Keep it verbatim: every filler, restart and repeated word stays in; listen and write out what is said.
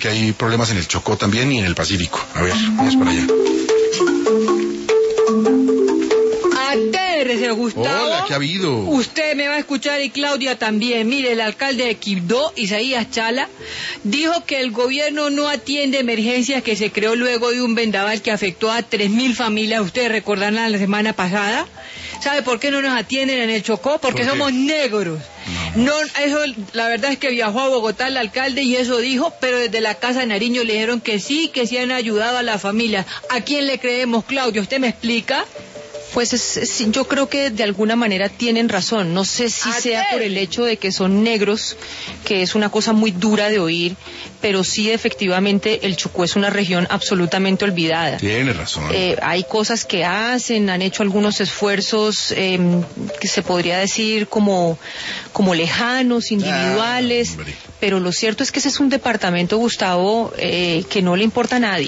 que hay problemas en el Chocó también y en el Pacífico. A ver, vamos para allá. Atérrese, Gustavo. Hola, ¿qué ha habido? Usted me va a escuchar y Claudia también. Mire, el alcalde de Quibdó, Isaías Chala, dijo que el gobierno no atiende emergencias que se creó luego de un vendaval que afectó a tres mil familias. Ustedes recordarán la semana pasada. ¿Sabe por qué no nos atienden en el Chocó? Porque ¿Por qué? somos negros. No. no, eso, la verdad es que viajó a Bogotá el alcalde y eso dijo, pero desde la Casa de Nariño le dijeron que sí, que sí han ayudado a la familia. ¿A quién le creemos, Claudia? ¿Usted me explica? Pues es, es, yo creo que de alguna manera tienen razón. No sé si sea por el hecho de que son negros, que es una cosa muy dura de oír, pero sí efectivamente el Chocó es una región absolutamente olvidada. Tiene razón. Eh, hay cosas que hacen, han hecho algunos esfuerzos eh, que se podría decir como, como lejanos, individuales, ah, pero lo cierto es que ese es un departamento, Gustavo, eh, que no le importa a nadie.